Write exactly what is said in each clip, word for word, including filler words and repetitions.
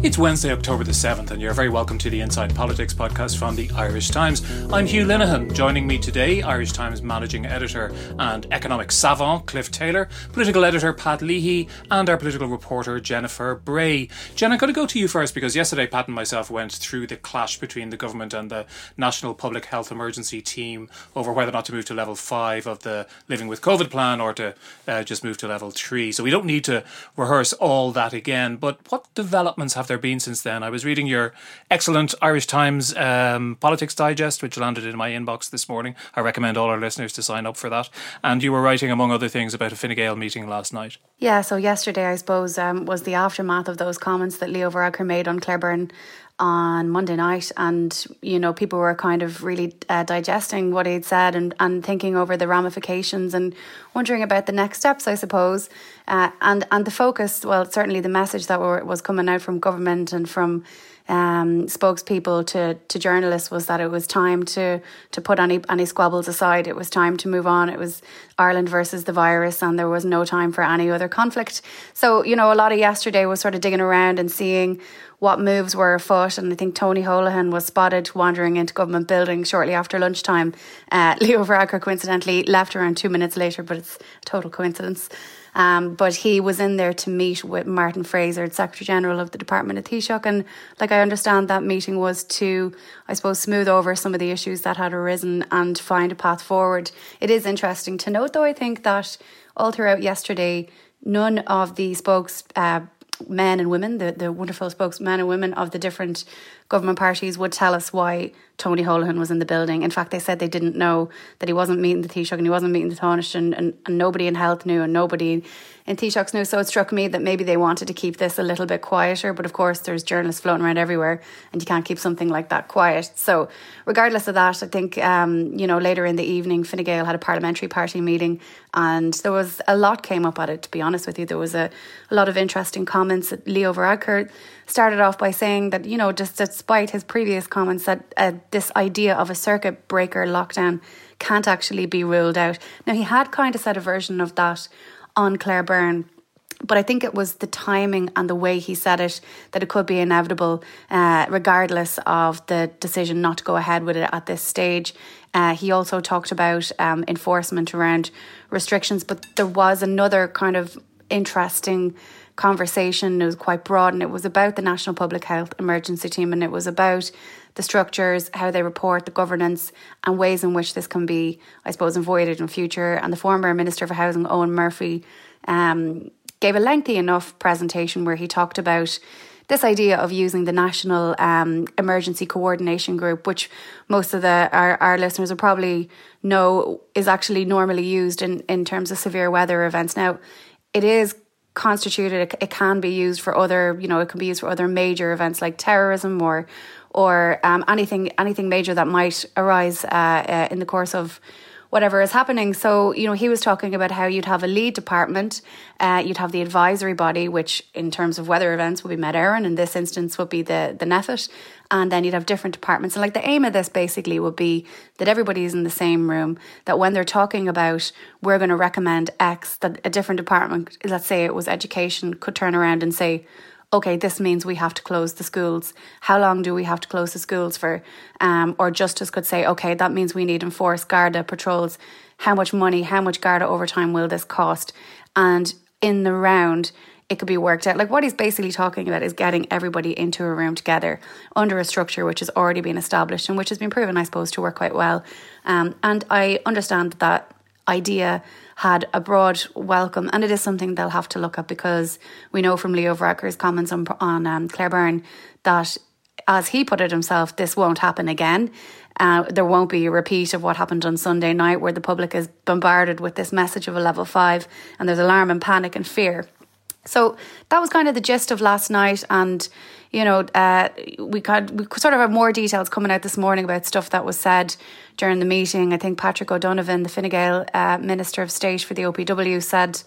It's Wednesday, October the seventh, and you're very welcome to the Inside Politics podcast from the Irish Times. I'm Hugh Linehan. Joining me today, Irish Times managing editor and economic savant Cliff Taylor, political editor Pat Leahy, and our political reporter Jennifer Bray. Jen, I'm going to go to you first because yesterday Pat and myself went through the clash between the government and the National Public Health Emergency Team over whether or not to move to level five of the Living with COVID plan or to uh, just move to level three. So we don't need to rehearse all that again, but what developments have there been since then? I was reading your excellent Irish Times um, Politics Digest, which landed in my inbox this morning. I recommend all our listeners to sign up for that. And you were writing, among other things, about a Fine Gael meeting last night. Yeah, so yesterday, I suppose, um, was the aftermath of those comments that Leo Varadkar made on Claire Byrne on Monday night. And, you know, people were kind of really uh, digesting what he'd said and, and thinking over the ramifications and wondering about the next steps, I suppose. Uh, and, and the focus, well, certainly the message that were, was coming out from government and from um, spokespeople to, to journalists was that it was time to, to put any, any squabbles aside. It was time to move on. It was Ireland versus the virus and there was no time for any other conflict. So, you know, a lot of yesterday was sort of digging around and seeing what moves were afoot, and I think Tony Holohan was spotted wandering into government buildings shortly after lunchtime. Uh, Leo Varadkar coincidentally left around two minutes later, but it's a total coincidence. Um, but he was in there to meet with Martin Fraser, Secretary General of the Department of Taoiseach, and like I understand that meeting was to, I suppose, smooth over some of the issues that had arisen and find a path forward. It is interesting to note, though, I think that all throughout yesterday, none of the spokes uh, men and women, the, the wonderful spokesmen and women of the different government parties would tell us why Tony Holohan was in the building. In fact, they said they didn't know that he wasn't meeting the Taoiseach and he wasn't meeting the Taoiseach, and, and, and nobody in health knew and nobody in Taoiseach's knew. So it struck me that maybe they wanted to keep this a little bit quieter, but of course there's journalists floating around everywhere and you can't keep something like that quiet. So regardless of that, I think, um, you know, later in the evening, Fine Gael had a parliamentary party meeting and there was a lot came up at it, to be honest with you. There was a, a lot of interesting comments. Leo Varadkar started off by saying that, you know, just despite his previous comments that uh, this idea of a circuit breaker lockdown can't actually be ruled out. Now, he had kind of said a version of that on Claire Byrne, but I think it was the timing and the way he said it that it could be inevitable, uh, regardless of the decision not to go ahead with it at this stage. Uh, he also talked about um, enforcement around restrictions, but there was another kind of interesting conversation. It was quite broad and it was about the National Public Health Emergency Team, and it was about the structures, how they report, the governance and ways in which this can be, I suppose, avoided in future. And the former Minister for Housing, Owen Murphy, um, gave a lengthy enough presentation where he talked about this idea of using the National um, Emergency Coordination Group, which most of the our, our listeners will probably know is actually normally used in, in terms of severe weather events. Now, it is constituted, it can be used for other, you know, it can be used for other major events like terrorism or or um, anything anything major that might arise uh, uh, in the course of whatever is happening. So, you know, he was talking about how you'd have a lead department, uh, you'd have the advisory body, which in terms of weather events would be Met Éireann, in this instance would be the, the N E F I T, and then you'd have different departments. And like the aim of this basically would be that everybody's in the same room, that when they're talking about we're going to recommend X, that a different department, let's say it was education, could turn around and say, okay, this means we have to close the schools. How long do we have to close the schools for? Um, or Justice could say, okay, that means we need enforced Garda patrols. How much money, how much Garda overtime will this cost? And in the round, it could be worked out. Like what he's basically talking about is getting everybody into a room together under a structure which has already been established and which has been proven, I suppose, to work quite well. Um, and I understand that idea had a broad welcome, and it is something they'll have to look at because we know from Leo Varadkar's comments on, on um, Claire Byrne that, as he put it himself, this won't happen again. Uh, there won't be a repeat of what happened on Sunday night where the public is bombarded with this message of a level five and there's alarm and panic and fear. So that was kind of the gist of last night, and you know, uh, we could we sort of have more details coming out this morning about stuff that was said during the meeting. I think Patrick O'Donovan, the Fine Gael uh, Minister of State for the O P W, said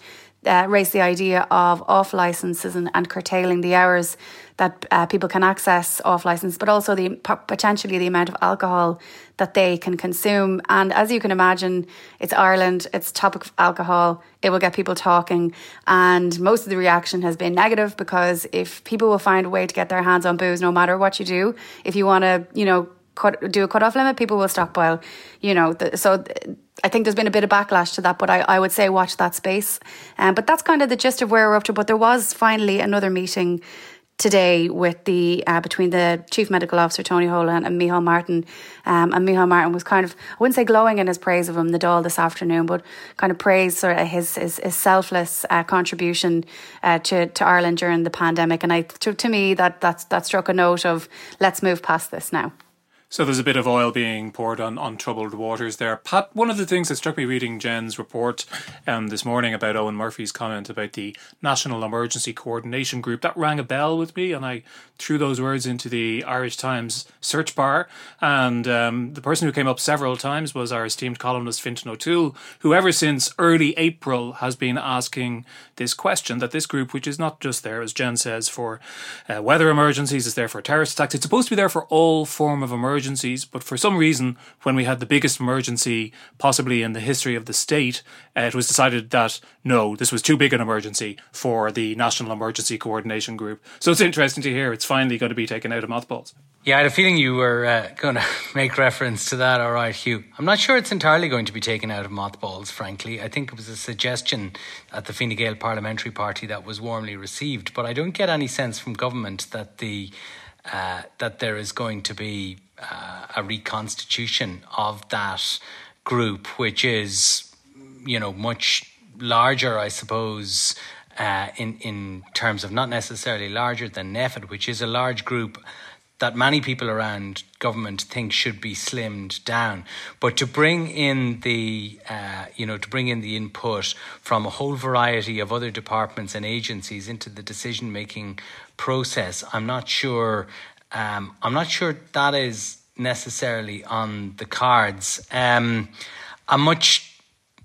uh, raised the idea of off licenses and, and curtailing the hours that uh, people can access off license, but also the potentially the amount of alcohol that they can consume. And as you can imagine, it's Ireland, it's topic of alcohol, it will get people talking. And most of the reaction has been negative, because if people will find a way to get their hands on booze, no matter what you do, if you want to, you know, cut, do a cut-off limit, people will stockpile, you know. The, so th- I think there's been a bit of backlash to that, but I, I would say watch that space. Um, but that's kind of the gist of where we're up to. But there was finally another meeting today with the uh, between the Chief Medical Officer Tony Holohan and Micheál Martin, um, and Micheál Martin was kind of, I wouldn't say glowing in his praise of him, the Dáil this afternoon, but kind of praised sort of his his, his selfless uh, contribution uh, to to Ireland during the pandemic. And I to, to me that that's that struck a note of, let's move past this now. So there's a bit of oil being poured on, on troubled waters there. Pat, one of the things that struck me reading Jen's report um, this morning about Owen Murphy's comment about the National Emergency Coordination Group, that rang a bell with me, and I threw those words into the Irish Times search bar. And um, the person who came up several times was our esteemed columnist Fintan O'Toole, who ever since early April has been asking this question, that this group, which is not just there, as Jen says, for uh, weather emergencies, is there for terrorist attacks. It's supposed to be there for all form of emergencies. Emergencies, but for some reason, when we had the biggest emergency possibly in the history of the state, uh, it was decided that no, this was too big an emergency for the National Emergency Coordination Group. So it's interesting to hear it's finally going to be taken out of mothballs. Yeah, I had a feeling you were uh, going to make reference to that. All right, Hugh. I'm not sure it's entirely going to be taken out of mothballs, frankly. I think it was a suggestion at the Fine Gael Parliamentary Party that was warmly received, but I don't get any sense from government that the uh, that there is going to be Uh, a reconstitution of that group, which is, you know, much larger, I suppose, uh, in, in terms of not necessarily larger than NPHET, which is a large group that many people around government think should be slimmed down. But to bring in the, uh, you know, to bring in the input from a whole variety of other departments and agencies into the decision-making process, I'm not sure... Um, I'm not sure that is necessarily on the cards. Um, a much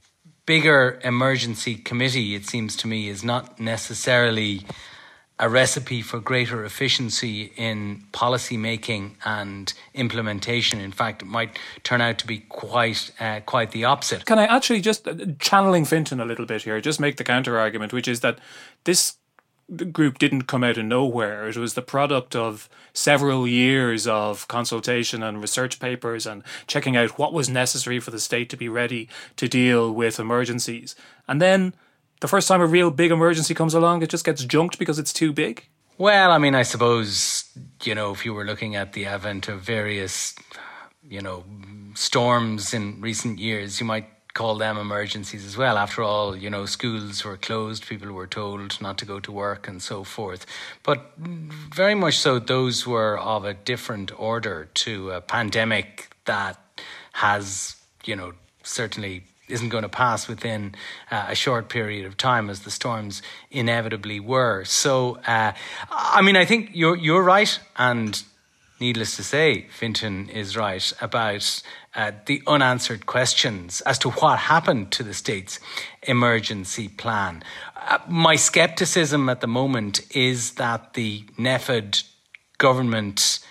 bigger emergency committee, it seems to me, is not necessarily a recipe for greater efficiency in policy making and implementation. In fact, it might turn out to be quite uh, quite the opposite. Can I actually just, uh, channeling Fintan a little bit here, just make the counter argument, which is that this the group didn't come out of nowhere. It was the product of several years of consultation and research papers and checking out what was necessary for the state to be ready to deal with emergencies. And then the first time a real big emergency comes along, it just gets junked because it's too big. Well, I mean, I suppose, you know, if you were looking at the advent of various, you know, storms in recent years, you might call them emergencies as well. After all, you know, schools were closed, people were told not to go to work and so forth. But very much so, those were of a different order to a pandemic that has, you know, certainly isn't going to pass within uh, a short period of time, as the storms inevitably were. So, uh, I mean, I think you're you're right, and needless to say, Fintan is right about uh, the unanswered questions as to what happened to the state's emergency plan. Uh, my scepticism at the moment is that the NPHET government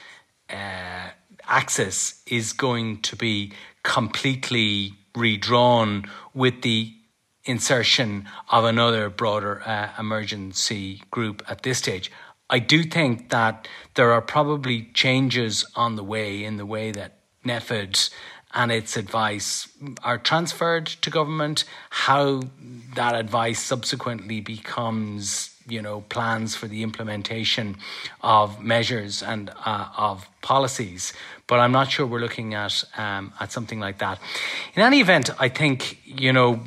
uh, axis is going to be completely redrawn with the insertion of another broader uh, emergency group at this stage. I do think that there are probably changes on the way in the way that NPHET and its advice are transferred to government, how that advice subsequently becomes, you know, plans for the implementation of measures and uh, of policies. But I'm not sure we're looking at um, at something like that. In any event, I think, you know,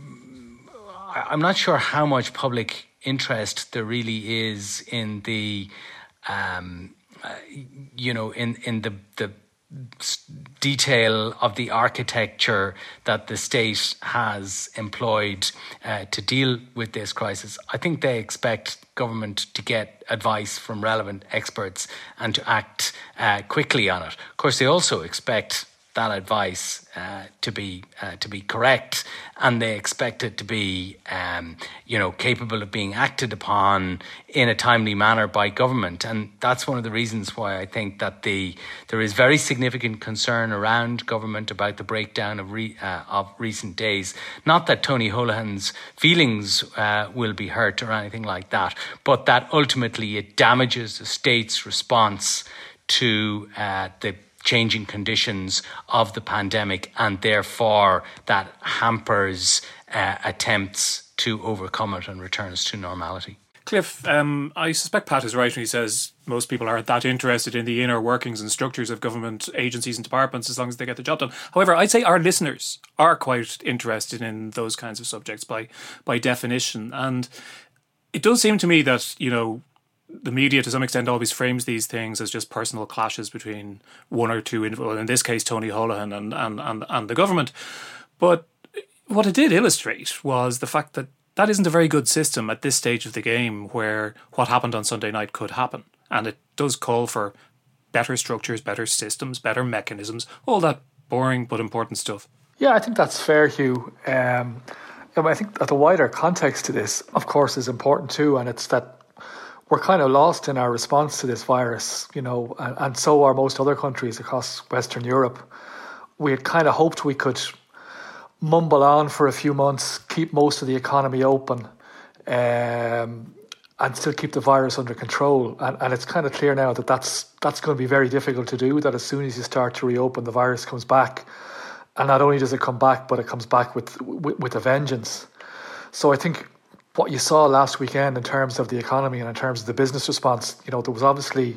I'm not sure how much public interest there really is in the, um, uh, you know, in, in the, the detail of the architecture that the state has employed uh, to deal with this crisis. I think they expect government to get advice from relevant experts and to act uh, quickly on it. Of course, they also expect that advice uh, to be uh, to be correct, and they expect it to be um, you know capable of being acted upon in a timely manner by government. And that's one of the reasons why I think that the there is very significant concern around government about the breakdown of re, uh, of recent days. Not that Tony Holohan's feelings uh, will be hurt or anything like that, but that ultimately it damages the state's response to uh, the changing conditions of the pandemic, and therefore that hampers uh, attempts to overcome it and return us to normality. Cliff, um, I suspect Pat is right when he says most people aren't that interested in the inner workings and structures of government agencies and departments as long as they get the job done. However, I'd say our listeners are quite interested in those kinds of subjects by by definition. And it does seem to me that, you know, the media to some extent always frames these things as just personal clashes between one or two, well, in this case, Tony Holohan and, and, and, and the government. But what it did illustrate was the fact that that isn't a very good system at this stage of the game, where what happened on Sunday night could happen. And it does call for better structures, better systems, better mechanisms, all that boring but important stuff. Yeah, I think that's fair, Hugh. Um, I think that the wider context to this, of course, is important too, and it's that we're kind of lost in our response to this virus, you know, and, and so are most other countries across Western Europe. We had kind of hoped we could mumble on for a few months, keep most of the economy open, um, and still keep the virus under control. And, and it's kind of clear now that that's that's going to be very difficult to do, that as soon as you start to reopen, the virus comes back. And not only does it come back, but it comes back with with, with a vengeance. So I think what you saw last weekend in terms of the economy and in terms of the business response, you know, there was obviously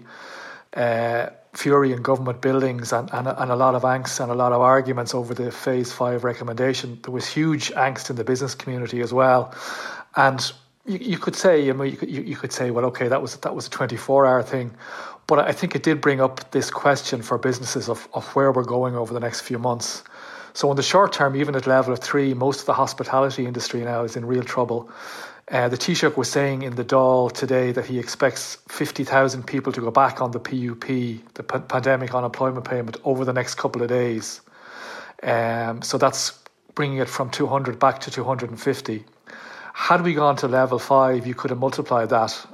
uh, fury in government buildings and, and, and a lot of angst and a lot of arguments over the phase five recommendation. There was huge angst in the business community as well. And you, you could say, you know, you could, you, you could say, well, okay, that was that was a twenty-four hour thing. But I think it did bring up this question for businesses of, of where we're going over the next few months. So in the short term, even at level of three, most of the hospitality industry now is in real trouble. Uh, the Taoiseach was saying in the Dáil today that he expects fifty thousand people to go back on the P U P, the P- Pandemic Unemployment Payment, over the next couple of days. Um, so that's bringing it from two hundred back to two hundred fifty. Had we gone to level five, you could have multiplied that.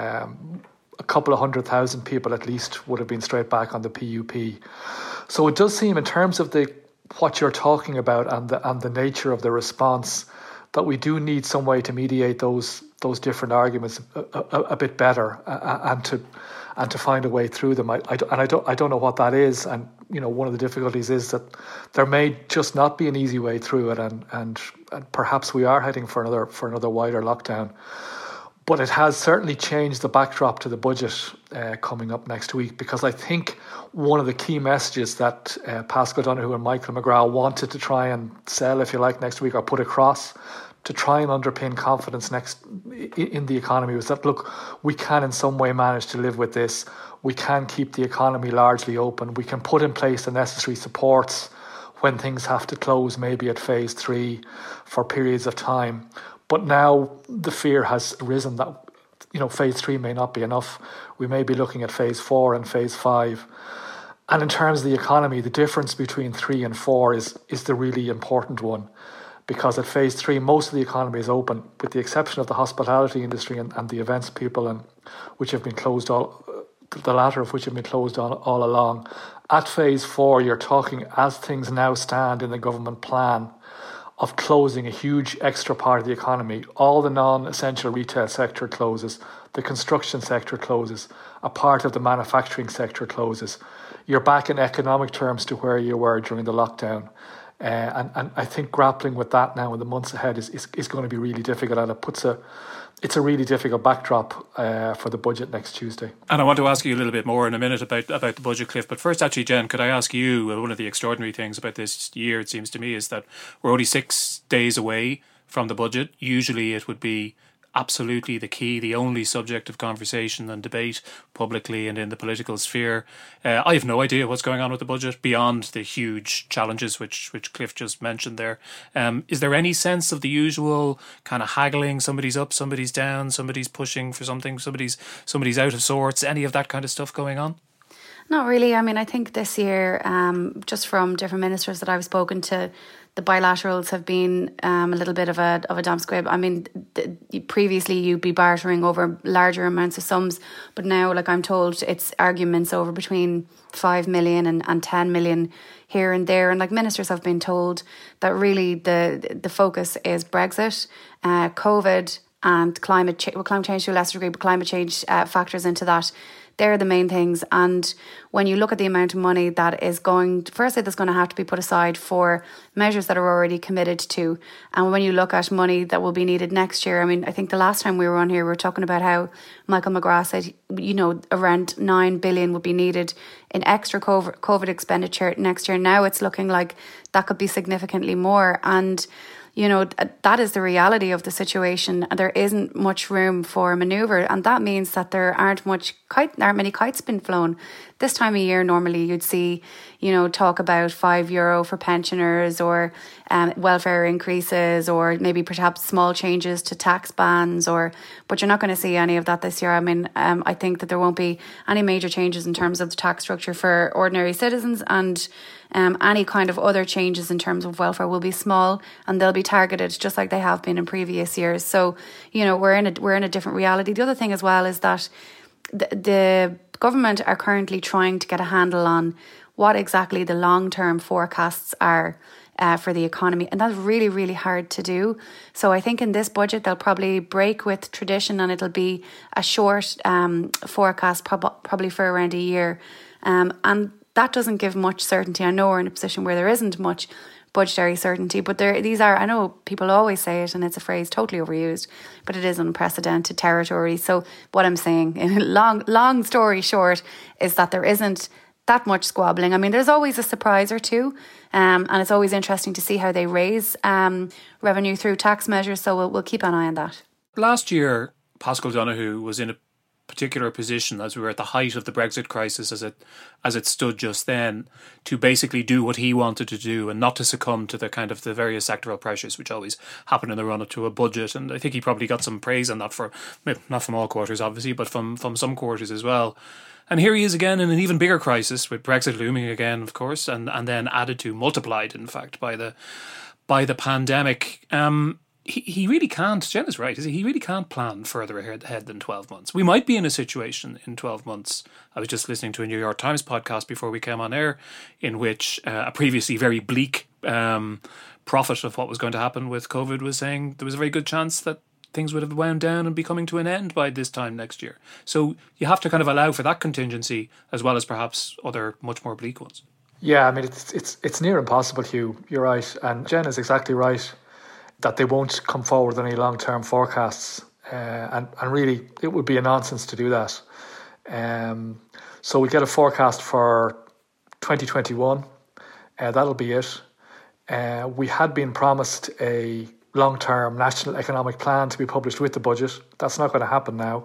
Um, a couple of hundred thousand people at least would have been straight back on the P U P. So it does seem, in terms of the what you're talking about and the and the nature of the response, that we do need some way to mediate those those different arguments a, a, a bit better, uh, and to and to find a way through them. I, I and I don't I don't know what that is. And you know, one of the difficulties is that there may just not be an easy way through it, and and, and perhaps we are heading for another for another wider lockdown. But it has certainly changed the backdrop to the budget uh, coming up next week, because I think one of the key messages that uh, Paschal Donohoe and Michael McGrath wanted to try and sell, if you like, next week, or put across to try and underpin confidence next in the economy, was that, look, we can in some way manage to live with this. We can keep the economy largely open. We can put in place the necessary supports when things have to close, maybe at phase three for periods of time. But now the fear has risen that, you know, phase three may not be enough. We may be looking at phase four and phase five. And in terms of the economy, the difference between three and four is is the really important one. Because at phase three, most of the economy is open, with the exception of the hospitality industry and, and the events people, and which have been closed all, the latter of which have been closed all, all along. At phase four, you're talking, as things now stand in the government plan, of closing a huge extra part of the economy. All the non-essential retail sector closes, the construction sector closes, a part of the manufacturing sector closes. You're back in economic terms to where you were during the lockdown. Uh, and, and I think grappling with that now in the months ahead is, is, is going to be really difficult, and it puts a it's a really difficult backdrop uh, for the budget next Tuesday. And I want to ask you a little bit more in a minute about, about the budget, Cliff. But first, actually, Jen, could I ask you, uh, one of the extraordinary things about this year, it seems to me, is that we're only six days away from the budget. Usually it would be absolutely the key, the only subject of conversation and debate publicly and in the political sphere. Uh, I have no idea what's going on with the budget beyond the huge challenges which which Cliff just mentioned there. Um, is there any sense of the usual kind of haggling? Somebody's up, somebody's down, somebody's pushing for something, somebody's somebody's out of sorts. Any of that kind of stuff going on? Not really. I mean, I think this year, um, just from different ministers that I've spoken to, the bilaterals have been um, a little bit of a of a damp squib. I mean, th- previously you'd be bartering over larger amounts of sums, but now, like I'm told, it's arguments over between five million and, and ten million here and there. And like ministers have been told that really the the focus is Brexit, uh, COVID, and climate change. Well, climate change to a lesser degree, but climate change uh, factors into that. They're the main things. And when you look at the amount of money that is going, firstly, that's going to have to be put aside for measures that are already committed to. And when you look at money that will be needed next year, I mean, I think the last time we were on here, we were talking about how Michael McGrath said, you know, around nine billion would be needed in extra COVID, COVID expenditure next year. Now it's looking like that could be significantly more. And you know, that is the reality of the situation. There isn't much room for manoeuvre, and that means that there aren't much kite, aren't many kites been flown. This time of year, normally you'd see, you know, talk about five euro for pensioners, or um, welfare increases, or maybe perhaps small changes to tax bans, or but you're not going to see any of that this year. I mean, um, I think that there won't be any major changes in terms of the tax structure for ordinary citizens, and Um, any kind of other changes in terms of welfare will be small, and they'll be targeted just like they have been in previous years. So, you know, we're in a we're in a different reality. The other thing as well is that the, the government are currently trying to get a handle on what exactly the long-term forecasts are uh, for the economy, and that's really, really hard to do. So I think in this budget they'll probably break with tradition, and it'll be a short um, forecast, prob- probably for around a year, um, and that doesn't give much certainty. I know we're in a position where there isn't much budgetary certainty, but there, these are, I know people always say it, and it's a phrase totally overused, but it is unprecedented territory. So what I'm saying, in long, long story short, is that there isn't that much squabbling. I mean, there's always a surprise or two, um, and it's always interesting to see how they raise um, revenue through tax measures, so we'll, we'll keep an eye on that. Last year, Paschal Donohoe was in a particular position as we were at the height of the Brexit crisis as it as it stood just then, to basically do what he wanted to do and not to succumb to the kind of the various sectoral pressures which always happen in the run up to a budget. And I think he probably got some praise on that, for not from all quarters obviously, but from from some quarters as well. And here he is again in an even bigger crisis, with Brexit looming again, of course, and and then added to, multiplied in fact by the by the pandemic. Um He, he really can't, Jen is right, is he? He really can't plan further ahead than twelve months. We might be in a situation in twelve months. I was just listening to a New York Times podcast before we came on air, in which uh, a previously very bleak um, prophet of what was going to happen with COVID was saying there was a very good chance that things would have wound down and be coming to an end by this time next year. So you have to kind of allow for that contingency, as well as perhaps other much more bleak ones. Yeah, I mean, it's it's it's near impossible, Hugh. You're right. And Jen is exactly right that they won't come forward with any long-term forecasts. Uh, and, and really, it would be a nonsense to do that. Um, so we get a forecast for twenty twenty-one. Uh, that'll be it. Uh, we had been promised a long-term national economic plan to be published with the budget. That's not going to happen now.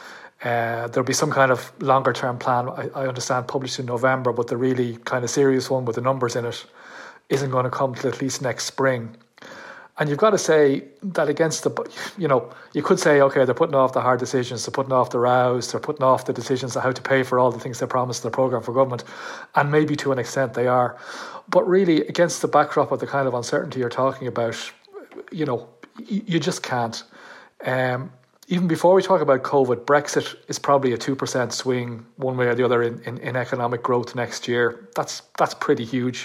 Uh, there'll be some kind of longer-term plan, I, I understand, published in November, but the really kind of serious one with the numbers in it isn't going to come till at least next spring. And you've got to say that against the, you know, you could say, okay, they're putting off the hard decisions, they're putting off the rows, they're putting off the decisions on how to pay for all the things they promised in the programme for government. And maybe to an extent they are. But really, against the backdrop of the kind of uncertainty you're talking about, you know, you, you just can't. Um, even before we talk about COVID, Brexit is probably a two percent swing one way or the other in, in, in economic growth next year. That's that's pretty huge.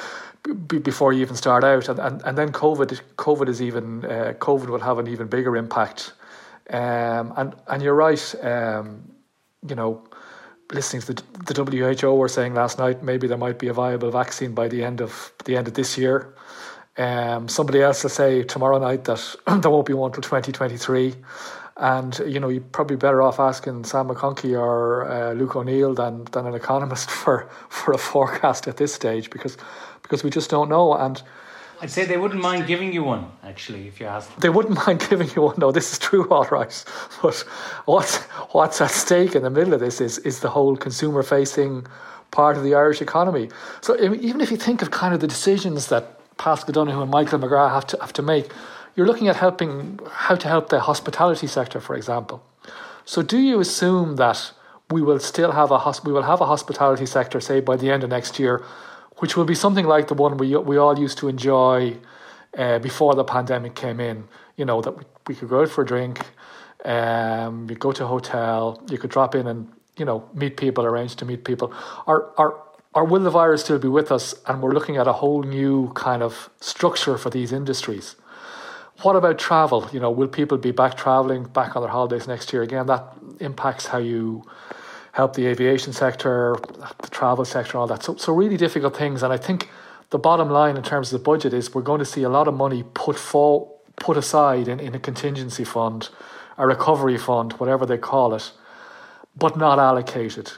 Before you even start out, and, and, and then COVID, COVID is even uh, COVID will have an even bigger impact, um, and and you're right. Um, you know, listening to the, the W H O were saying last night, maybe there might be a viable vaccine by the end of the end of this year. Um, somebody else will say tomorrow night that there won't be one till twenty twenty-three. And, you know, you're probably better off asking Sam McConkey or uh, Luke O'Neill than than an economist for, for a forecast at this stage, because because we just don't know. And I'd say they wouldn't mind giving you one, actually, if you asked them. They wouldn't mind giving you one. No, this is true, all right. But what's, what's at stake in the middle of this is, is the whole consumer-facing part of the Irish economy. So even if you think of kind of the decisions that Paschal Donohoe and Michael McGrath have to have to make, you're looking at helping how to help the hospitality sector, for example. So do you assume that we will still have a hosp- we will have a hospitality sector, say by the end of next year, which will be something like the one we we all used to enjoy uh, before the pandemic came in. You know, that we, we could go out for a drink, um, you go to a hotel, you could drop in and, you know, meet people, arrange to meet people. Or, or, or will the virus still be with us, and we're looking at a whole new kind of structure for these industries? What about travel? You know, will people be back travelling, back on their holidays next year? Again, that impacts how you help the aviation sector, the travel sector, all that. So, so really difficult things. And I think the bottom line in terms of the budget is we're going to see a lot of money put for, put aside in, in a contingency fund, a recovery fund, whatever they call it, but not allocated.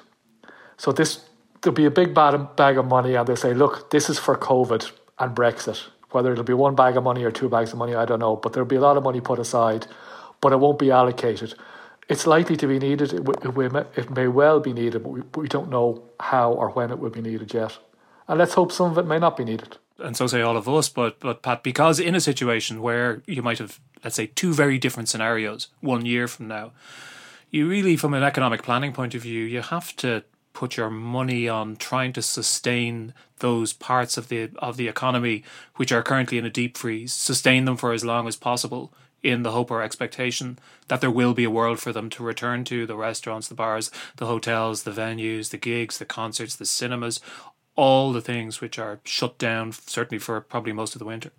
So this there'll be a big bag of money, and they say, look, this is for COVID and Brexit. Whether it'll be one bag of money or two bags of money, I don't know. But there'll be a lot of money put aside, but it won't be allocated. It's likely to be needed. It, it, it may well be needed, but we, we don't know how or when it will be needed yet. And let's hope some of it may not be needed. And so say all of us, but but Pat, because in a situation where you might have, let's say, two very different scenarios one year from now, you really, from an economic planning point of view, you have to put your money on trying to sustain those parts of the of the economy which are currently in a deep freeze, sustain them for as long as possible in the hope or expectation that there will be a world for them to return to, the restaurants, the bars, the hotels, the venues, the gigs, the concerts, the cinemas, all the things which are shut down, certainly for probably most of the winter.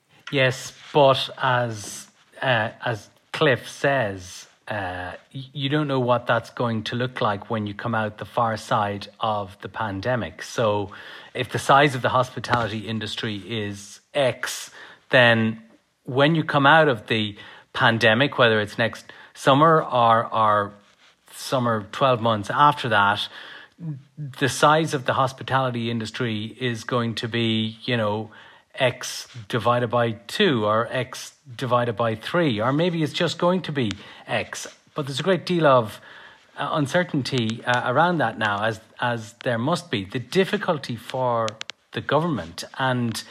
Yes, but as uh, as Cliff says, uh, you don't know what that's going to look like when you come out the far side of the pandemic. So if the size of the hospitality industry is X, then when you come out of the pandemic, whether it's next summer or, or summer twelve months after that, the size of the hospitality industry is going to be, you know, X divided by two or X divided by three, or maybe it's just going to be X. But there's a great deal of uh, uncertainty uh, around that now, as as there must be. The difficulty for the government, and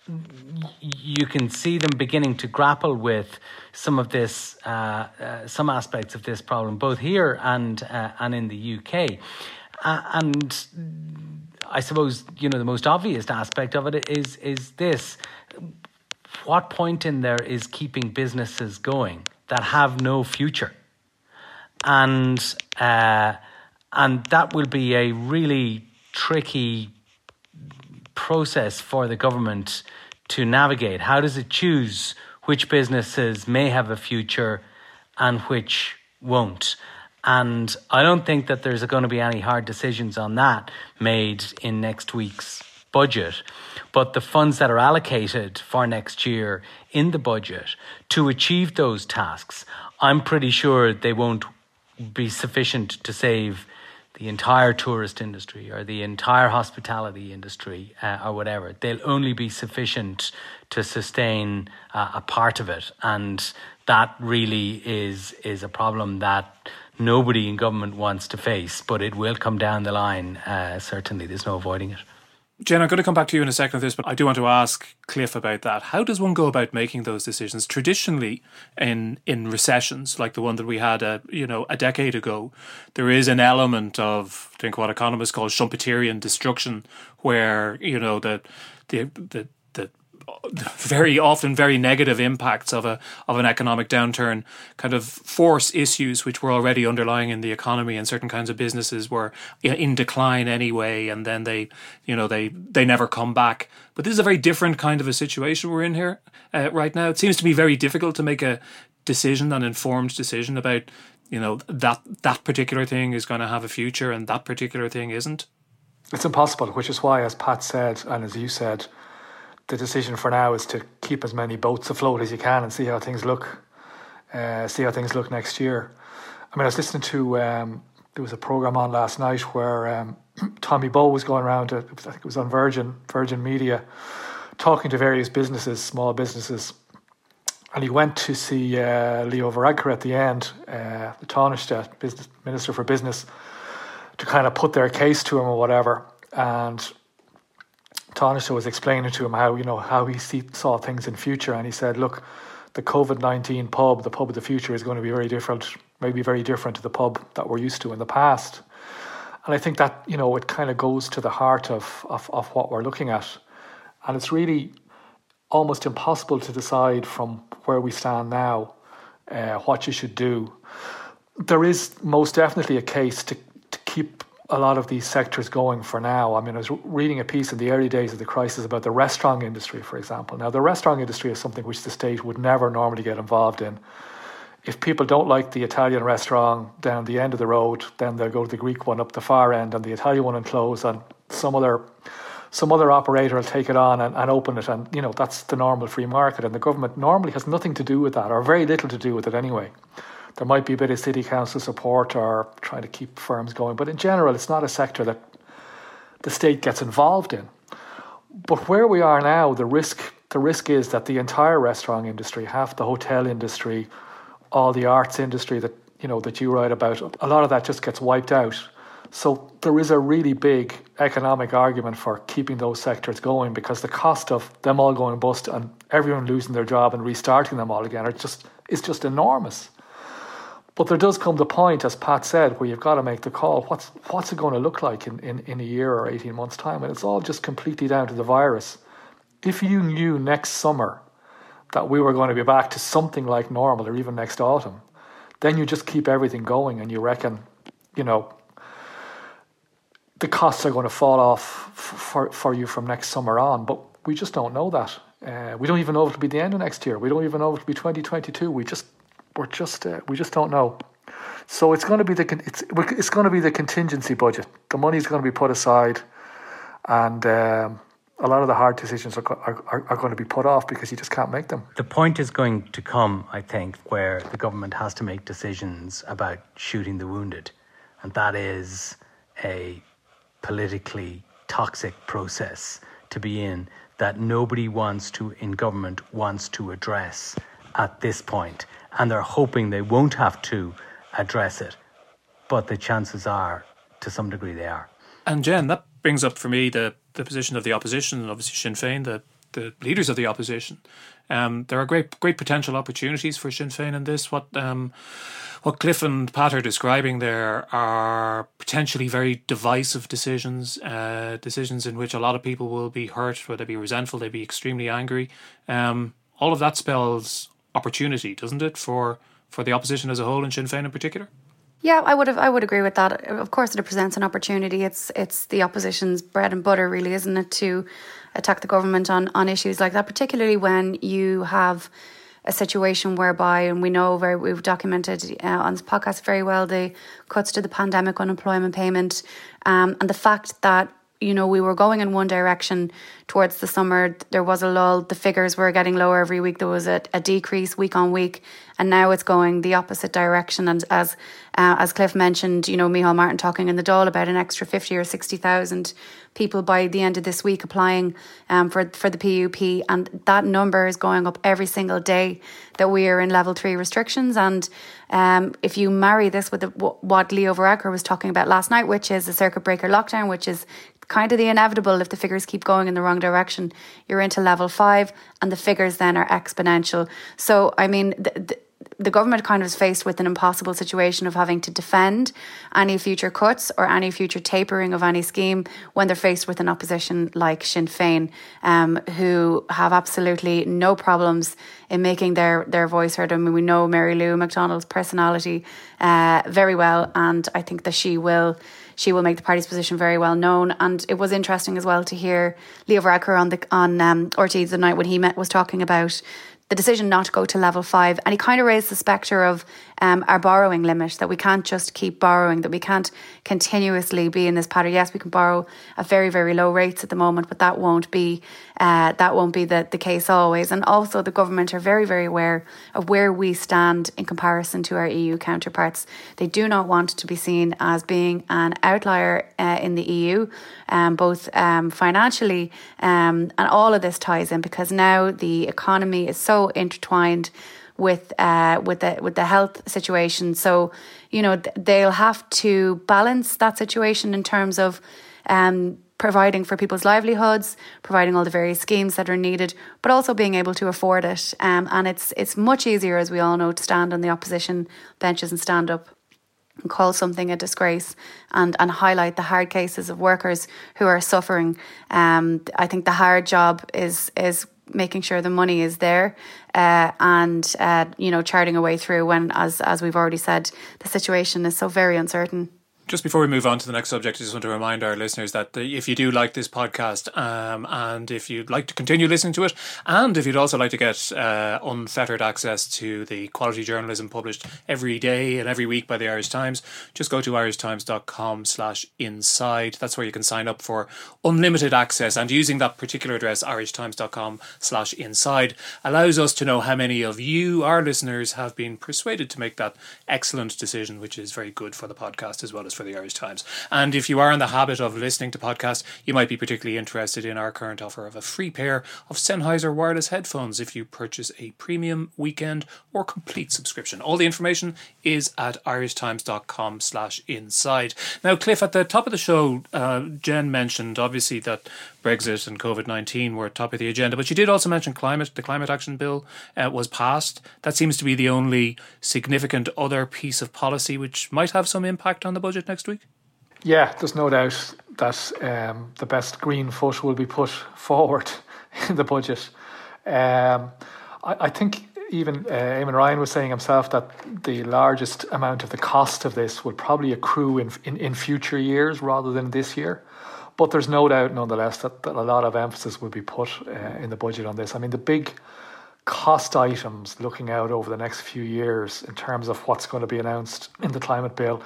you can see them beginning to grapple with some of this, uh, uh, some aspects of this problem, both here and uh, and in the U K. Uh, and I suppose, you know, the most obvious aspect of it is is this: what point in there is keeping businesses going that have no future? And uh, and that will be a really tricky process for the government to navigate. How does it choose which businesses may have a future and which won't? And I don't think that there's going to be any hard decisions on that made in next week's budget. But the funds that are allocated for next year in the budget to achieve those tasks, I'm pretty sure they won't be sufficient to save the entire tourist industry or the entire hospitality industry uh, or whatever. They'll only be sufficient to sustain uh, a part of it. And that really is is a problem that nobody in government wants to face, but it will come down the line, uh, certainly. There's no avoiding it. Jen, I'm going to come back to you in a second on this, but I do want to ask Cliff about that. How does one go about making those decisions? Traditionally, in in recessions like the one that we had, a, you know, a decade ago, there is an element of, I think, what economists call Schumpeterian destruction, where, you know, the the the the very often very negative impacts of a of an economic downturn kind of force issues which were already underlying in the economy, and certain kinds of businesses were in decline anyway, and then they you know they they never come back. But this is a very different kind of a situation we're in here uh, right now. It seems to be very difficult to make a decision, an informed decision about, you know, that that particular thing is going to have a future and that particular thing isn't. It's impossible, which is why, as Pat said and as you said, the decision for now is to keep as many boats afloat as you can and see how things look. Uh, see how things look next year. I mean, I was listening to um, there was a program on last night where um, Tommy Bowe was going around. To, I think it was on Virgin Virgin Media, talking to various businesses, small businesses, and he went to see uh, Leo Varadkar at the end, uh, the Taoiseach, business minister for business, to kind of put their case to him or whatever, and Taoiseach was explaining to him how, you know, how he see, saw things in future, and he said, look, the COVID nineteen pub, the pub of the future, is going to be very different, maybe very different to the pub that we're used to in the past. And I think that, you know, it kind of goes to the heart of, of, of what we're looking at. And it's really almost impossible to decide from where we stand now uh, what you should do. There is most definitely a case to, to keep a lot of these sectors going for now. I mean, I was reading a piece in the early days of the crisis about the restaurant industry, for example. Now, the restaurant industry is something which the state would never normally get involved in. If people don't like the Italian restaurant down the end of the road, then they'll go to the Greek one up the far end, and the Italian one will close, and some other some other operator will take it on and, and open it. And, you know, that's the normal free market. And the government normally has nothing to do with that, or very little to do with it anyway. There might be a bit of city council support or trying to keep firms going. But in general, it's not a sector that the state gets involved in. But where we are now, the risk the risk is that the entire restaurant industry, half the hotel industry, all the arts industry that, you know, that you write about, a lot of that just gets wiped out. So there is a really big economic argument for keeping those sectors going, because the cost of them all going bust and everyone losing their job and restarting them all again are just is just enormous. But there does come the point, as Pat said, where you've got to make the call. What's what's it going to look like in, in, in a year or eighteen months' time? And it's all just completely down to the virus. If you knew next summer that we were going to be back to something like normal, or even next autumn, then you just keep everything going and you reckon, you know, the costs are going to fall off f- for, for you from next summer on. But we just don't know that. Uh, we don't even know if it'll be the end of next year. We don't even know if it'll be twenty twenty-two. We just we're just uh, we just don't know. So it's going to be the it's it's going to be the contingency budget. The money's going to be put aside, and um, a lot of the hard decisions are, are are going to be put off because you just can't make them. The point is going to come, I think, where the government has to make decisions about shooting the wounded, and that is a politically toxic process to be in that nobody wants to, in government, wants to address at this point. And they're hoping they won't have to address it. But the chances are, to some degree, they are. And Jen, that brings up for me the, the position of the opposition, and obviously Sinn Féin, the, the leaders of the opposition. Um, there are great great potential opportunities for Sinn Féin in this. What um, what Cliff and Pat are describing there are potentially very divisive decisions, uh, decisions in which a lot of people will be hurt, whether they be resentful, they be extremely angry. Um, all of that spells opportunity, doesn't it, for, for the opposition as a whole and Sinn Féin in particular? Yeah, I would have. I would agree with that. Of course, it presents an opportunity. It's it's the opposition's bread and butter, really, isn't it, to attack the government on, on issues like that, particularly when you have a situation whereby, and we know very we've documented uh, on this podcast very well, the cuts to the pandemic unemployment payment, um, and the fact that, you know, we were going in one direction towards the summer. There was a lull. The figures were getting lower every week. There was a, a decrease week on week, and now it's going the opposite direction. And as uh, as Cliff mentioned, you know, Micheál Martin talking in the Dáil about an extra fifty or sixty thousand people by the end of this week applying um, for for the P U P, and that number is going up every single day that we are in level three restrictions. And um, if you marry this with the, what Leo Varadkar was talking about last night, which is a circuit breaker lockdown, which is kind of the inevitable if the figures keep going in the wrong direction, you're into level five, and the figures then are exponential. So, I mean, the, the, the government kind of is faced with an impossible situation of having to defend any future cuts or any future tapering of any scheme when they're faced with an opposition like Sinn Féin, um, who have absolutely no problems in making their, their voice heard. I mean, we know Mary Lou McDonald's personality uh, very well, and I think that she will she will make the party's position very well known. And it was interesting as well to hear Leo Varadkar on the on um, R T the night when he met was talking about the decision not to go to level five, and he kind of raised the spectre of um, our borrowing limit, that we can't just keep borrowing, that we can't continuously be in this pattern. Yes, we can borrow at very, very low rates at the moment, but that won't be uh, that won't be the, the case always. And also the government are very, very aware of where we stand in comparison to our E U counterparts. They do not want to be seen as being an outlier uh, in the E U, um, both um, financially, um, and all of this ties in because now the economy is so intertwined with uh with the with the health situation. So, you know, they'll have to balance that situation in terms of um providing for people's livelihoods, providing all the various schemes that are needed, but also being able to afford it. Um, and it's it's much easier, as we all know, to stand on the opposition benches and stand up and call something a disgrace and, and highlight the hard cases of workers who are suffering. Um, I think the hard job is is making sure the money is there uh, and, uh, you know, charting a way through when, as as we've already said, the situation is so very uncertain. Just before we move on to the next subject, I just want to remind our listeners that if you do like this podcast um, and if you'd like to continue listening to it, and if you'd also like to get uh, unfettered access to the quality journalism published every day and every week by the Irish Times, just go to irishtimes.com slash inside. That's where you can sign up for unlimited access, and using that particular address, irishtimes.com slash inside, allows us to know how many of you, our listeners, have been persuaded to make that excellent decision, which is very good for the podcast as well as for the Irish Times. And if you are in the habit of listening to podcasts, you might be particularly interested in our current offer of a free pair of Sennheiser wireless headphones if you purchase a premium, weekend or complete subscription. All the information is at irishtimes.com slash inside. Now, Cliff, at the top of the show, uh, Jen mentioned obviously that Brexit and COVID nineteen were top of the agenda, but she did also mention climate. The Climate Action Bill uh, was passed. That seems to be the only significant other piece of policy which might have some impact on the budget next week. Yeah, there's no doubt that um, the best green foot will be put forward in the budget. Um, I, I think even uh, Eamon Ryan was saying himself that the largest amount of the cost of this will probably accrue in, in, in future years rather than this year. But there's no doubt, nonetheless, that, that a lot of emphasis will be put uh, in the budget on this. I mean, the big cost items looking out over the next few years in terms of what's going to be announced in the climate bill.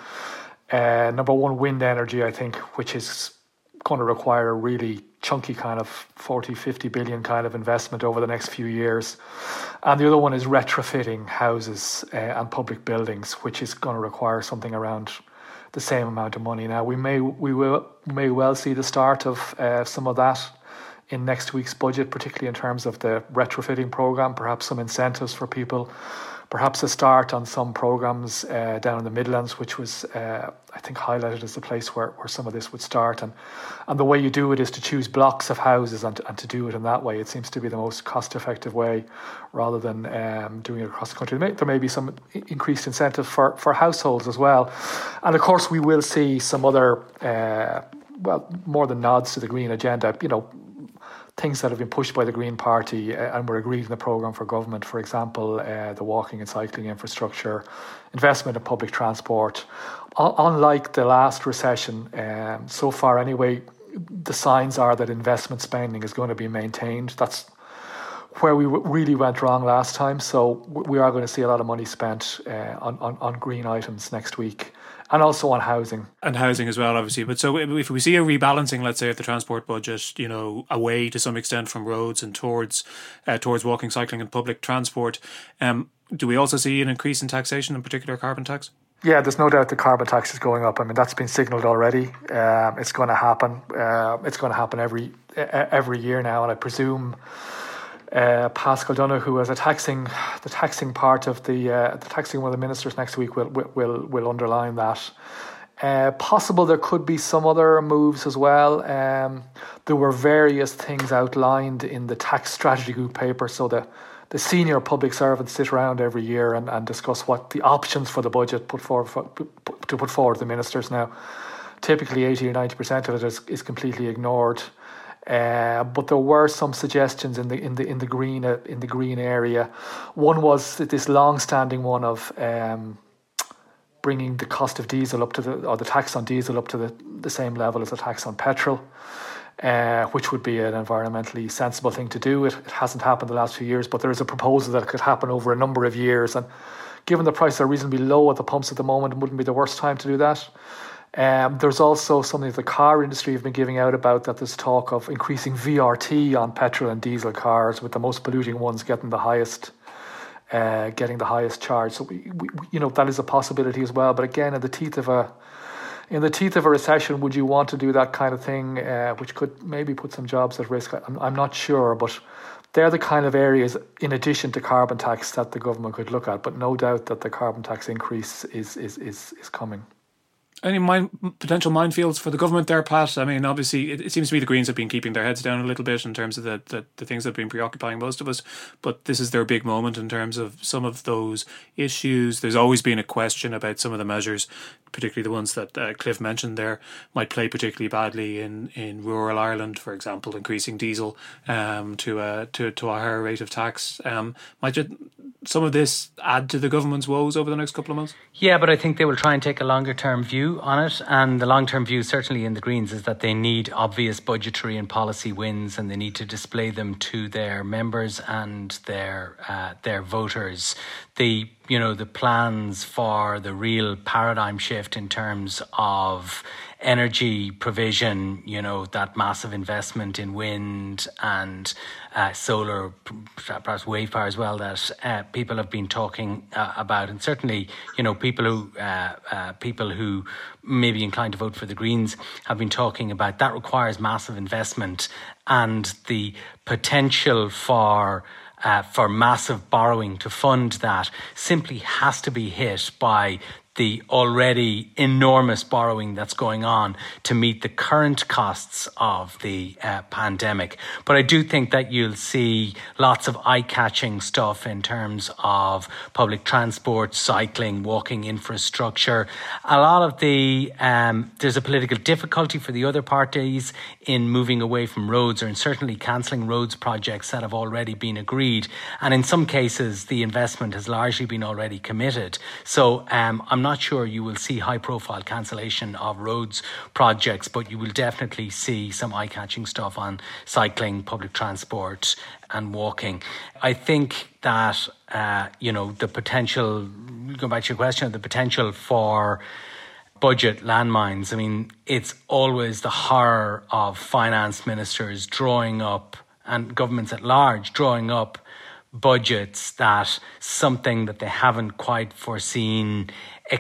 Uh, number one, wind energy, I think, which is going to require a really chunky kind of forty, fifty billion kind of investment over the next few years. And the other one is retrofitting houses uh, and public buildings, which is going to require something around the same amount of money. Now, we may we will may well see the start of uh, some of that in next week's budget, particularly in terms of the retrofitting programme, perhaps some incentives for people, perhaps a start on some programmes uh, down in the Midlands, which was, uh, I think, highlighted as the place where, where some of this would start. And and the way you do it is to choose blocks of houses and to, and to do it in that way. It seems to be the most cost-effective way rather than um, doing it across the country. There may, there may be some increased incentive for, for households as well. And of course, we will see some other, uh, well, more than nods to the green agenda, you know, things that have been pushed by the Green Party uh, and were agreed in the programme for government, for example, uh, the walking and cycling infrastructure, investment in public transport. U- unlike the last recession, um, so far anyway, the signs are that investment spending is going to be maintained. That's where we w- really went wrong last time. So w- we are going to see a lot of money spent uh, on, on, on green items next week. And also on housing. And housing as well, obviously. But so if we see a rebalancing, let's say, of the transport budget, you know, away to some extent from roads and towards uh, towards walking, cycling and public transport, um, do we also see an increase in taxation, in particular carbon tax? Yeah, there's no doubt the carbon tax is going up. I mean, that's been signalled already. Um, it's going to happen. Uh, it's going to happen every every year now. And I presume Uh, Pascal Donoghue, as a taxing, the taxing part of the uh, the taxing one of the ministers next week will will will underline that. Uh, possible there could be some other moves as well. Um, there were various things outlined in the tax strategy group paper. So the the senior public servants sit around every year and, and discuss what the options for the budget put forward for, to put forward to the ministers. Now, typically eighty or ninety percent of it is, is completely ignored. Uh, but there were some suggestions in the in the in the green uh, in the green area. One was this long-standing one of um, bringing the cost of diesel up to the or the tax on diesel up to the, the same level as the tax on petrol, uh, which would be an environmentally sensible thing to do. It, it hasn't happened the last few years, but there is a proposal that it could happen over a number of years. And given the prices are reasonably low at the pumps at the moment, it wouldn't be the worst time to do that. Um, there's also something that the car industry have been giving out about, that there's talk of increasing V R T on petrol and diesel cars, with the most polluting ones getting the highest, uh, getting the highest charge. So we, we, you know, that is a possibility as well. But again, in the teeth of a, in the teeth of a recession, would you want to do that kind of thing, uh, which could maybe put some jobs at risk? I'm, I'm not sure, but they're the kind of areas, in addition to carbon tax, that the government could look at. But no doubt that the carbon tax increase is is is, is coming. Any mine, potential minefields for the government there, Pat? I mean, obviously, it, it seems to me the Greens have been keeping their heads down a little bit in terms of the, the, the things that have been preoccupying most of us. But this is their big moment in terms of some of those issues. There's always been a question about some of the measures particularly the ones that uh, Cliff mentioned there, might play particularly badly in, in rural Ireland, for example, increasing diesel um, to a to, to a higher rate of tax. Um, might you, some of this add to the government's woes over the next couple of months? Yeah, but I think they will try and take a longer term view on it. And the long term view, certainly in the Greens, is that they need obvious budgetary and policy wins, and they need to display them to their members and their uh, their voters. The you know the plans for the real paradigm shift in terms of energy provision, you know, that massive investment in wind and uh, solar, perhaps wave power as well, that uh, people have been talking uh, about, and certainly, you know, people who uh, uh, people who may be inclined to vote for the Greens have been talking about. That requires massive investment, and the potential for uh, for massive borrowing to fund that simply has to be hit by the already enormous borrowing that's going on to meet the current costs of the uh, pandemic. But I do think that you'll see lots of eye-catching stuff in terms of public transport, cycling, walking infrastructure. A lot of the, um, there's a political difficulty for the other parties in moving away from roads, or in certainly cancelling roads projects that have already been agreed. And in some cases, the investment has largely been already committed. So um, I'm not not sure you will see high-profile cancellation of roads projects, but you will definitely see some eye-catching stuff on cycling, public transport and walking. I think that, uh, you know, the potential, going back to your question, the potential for budget landmines, I mean, it's always the horror of finance ministers drawing up, and governments at large drawing up, budgets that something that they haven't quite foreseen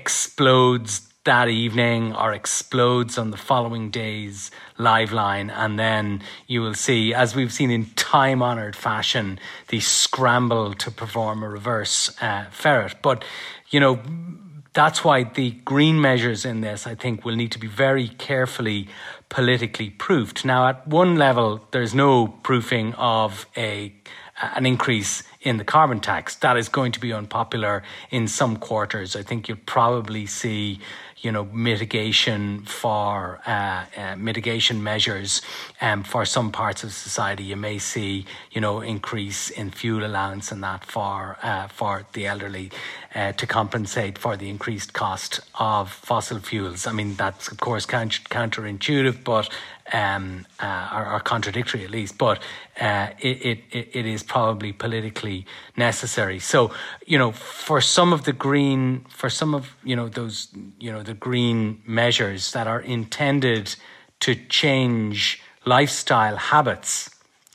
explodes that evening or explodes on the following day's live line, and then you will see, as we've seen in time-honoured fashion, the scramble to perform a reverse uh, ferret. But, you know, that's why the green measures in this, I think, will need to be very carefully politically proofed. Now, at one level, there's no proofing of a an increase in the carbon tax. That is going to be unpopular in some quarters. I think you'll probably see, you know, mitigation for uh, uh, mitigation measures um, for some parts of society. You may see, you know, increase in fuel allowance and that for uh, for the elderly uh, to compensate for the increased cost of fossil fuels. I mean, that's of course counter- counterintuitive, but um, uh, or, or contradictory at least. But uh, it, it it is probably politically necessary. So, you know, for some of the green, for some of, you know, those, you know, the green measures that are intended to change lifestyle habits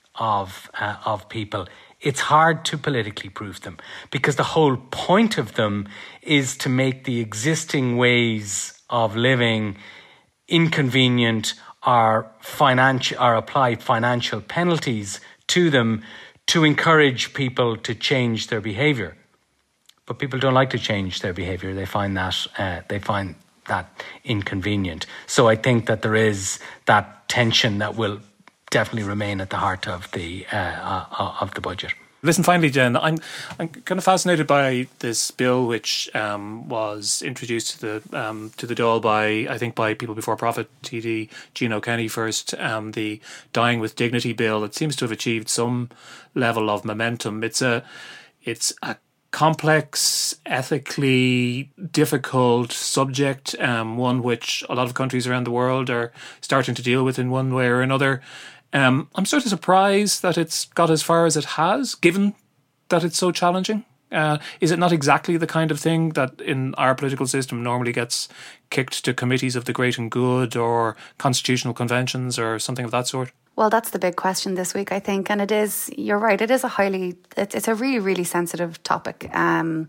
of uh, of people, it's hard to politically proof them, because the whole point of them is to make the existing ways of living inconvenient, or financial, or apply financial penalties to them to encourage people to change their behaviour. But people don't like to change their behaviour. They find that uh, they find that inconvenient. So I think that there is that tension that will definitely remain at the heart of the uh, uh, of the budget. Listen, finally, Jen, I'm I'm kind of fascinated by this bill, which um, was introduced to the um, to the Dáil by, I think, by People Before Profit, T D Gino Kenny first, um, the Dying with Dignity bill. It seems to have achieved some level of momentum. It's a it's a complex, ethically difficult subject, um, one which a lot of countries around the world are starting to deal with in one way or another. Um, I'm sort of surprised that it's got as far as it has, given that it's so challenging. Uh, is it not exactly the kind of thing that in our political system normally gets kicked to committees of the great and good, or constitutional conventions, or something of that sort? Well, that's the big question this week, I think. And it is, you're right, it is a highly, it's, it's a really, really sensitive topic. Um,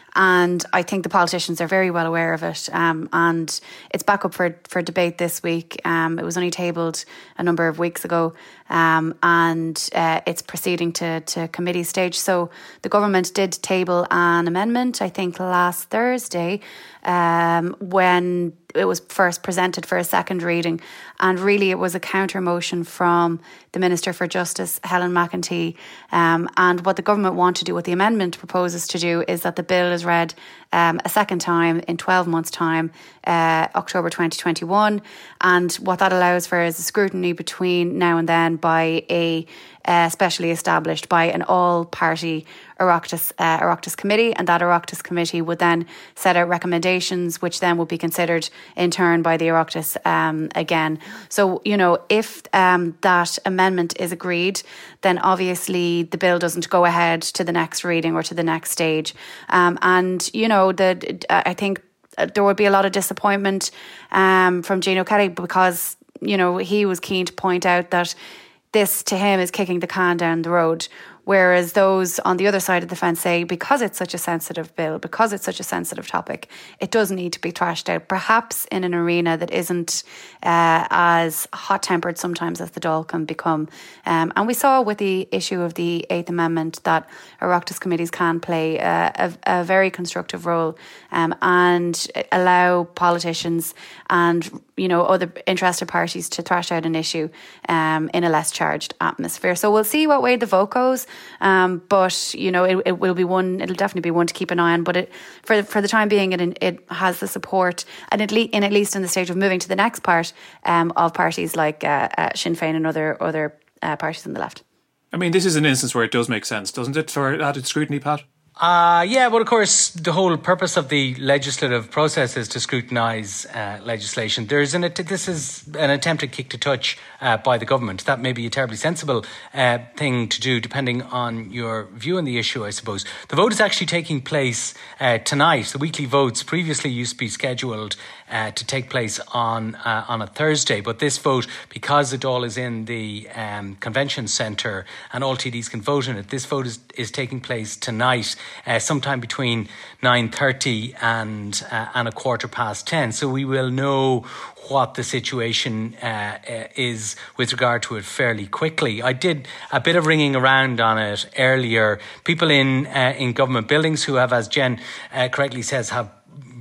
and I think the politicians are very well aware of it. Um, and it's back up for, for debate this week. Um, it was only tabled a number of weeks ago. um, and uh, it's proceeding to, to committee stage. So the government did table an amendment, I think last Thursday, um, when it was first presented for a second reading, and really it was a counter motion from the Minister for Justice, Helen McEntee, um, and what the government want to do, what the amendment proposes to do, is that the bill is read um, a second time in twelve months' time, uh, October twenty twenty-one, and what that allows for is a scrutiny between now and then by a uh, specially established by an all-party Oireachtas, uh, Oireachtas committee, and that Oireachtas committee would then set out recommendations which then would be considered in turn by the Oireachtas um, again. So, you know, if um, that amendment is agreed, then obviously the bill doesn't go ahead to the next reading or to the next stage. Um, and, you know, the, I think there would be a lot of disappointment um, from Gino Kelly, because, you know, he was keen to point out that this to him is kicking the can down the road. Whereas those on the other side of the fence say, because it's such a sensitive bill, because it's such a sensitive topic, it does need to be thrashed out, perhaps in an arena that isn't uh, as hot-tempered sometimes as the Dáil can become. Um, and we saw with the issue of the Eighth Amendment that Oireachtas committees can play a, a, a very constructive role um, and allow politicians and, you know, other interested parties to thrash out an issue um, in a less charged atmosphere. So we'll see what way the vote goes. Um, but you know, it, it will be one. It'll definitely be one to keep an eye on. But it, for for the time being, it it has the support, and at least in at least in the stage of moving to the next part um, of parties like uh, uh, Sinn Féin and other other uh, parties on the left. I mean, this is an instance where it does make sense, doesn't it, for added scrutiny, Pat? Uh, yeah, but of course, the whole purpose of the legislative process is to scrutinise uh, legislation. There's an this is an attempted kick to touch uh, by the government. That may be a terribly sensible uh, thing to do, depending on your view on the issue, I suppose. The vote is actually taking place uh, tonight. The weekly votes previously used to be scheduled uh, to take place on uh, on a Thursday, but this vote, because the Dáil is in the um, convention centre and all T Ds can vote in it, this vote is, is taking place tonight. Uh, sometime between nine thirty and uh, and a quarter past ten. So we will know what the situation uh, uh, is with regard to it fairly quickly. I did a bit of ringing around on it earlier. People in uh, in government buildings who have, as Jen uh, correctly says, have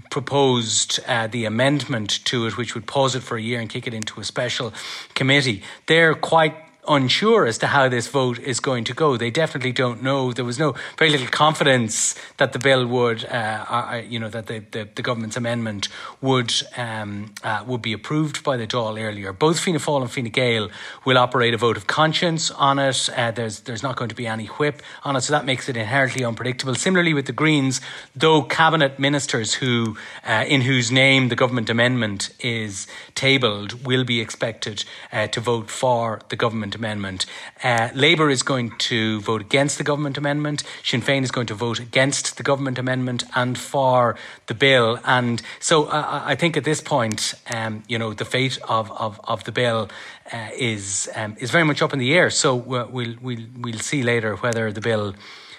proposed uh, the amendment to it, which would pause it for a year and kick it into a special committee. They're quite unsure as to how this vote is going to go. They definitely don't know. There was no very little confidence that the bill would, uh, uh, you know, that the, the, the government's amendment would um, uh, would be approved by the Dáil earlier. Both Fianna Fáil and Fine Gael will operate a vote of conscience on it. Uh, there's there's not going to be any whip on it, so that makes it inherently unpredictable. Similarly with the Greens, though cabinet ministers who, uh, in whose name the government amendment is tabled, will be expected uh, to vote for the government amendment. Uh, Labour is going to vote against the government amendment. Sinn Féin is going to vote against the government amendment and for the bill. And so uh, I think at this point, um, you know, the fate of of, of the bill uh, is um, is very much up in the air. So uh, we'll we'll we'll see later whether the bill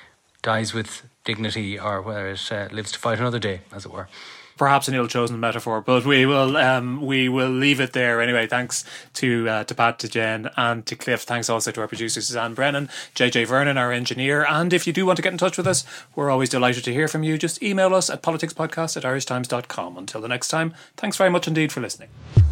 dies with dignity or whether it uh, lives to fight another day, as it were. Perhaps an ill-chosen metaphor, but we will um, we will leave it there anyway. Thanks to uh, to Pat, to Jen, and to Cliff. Thanks also to our producer Suzanne Brennan, J J Vernon, our engineer. And if you do want to get in touch with us, we're always delighted to hear from you. Just email us at politicspodcast at irishtimes dot com. Until the next time, thanks very much indeed for listening.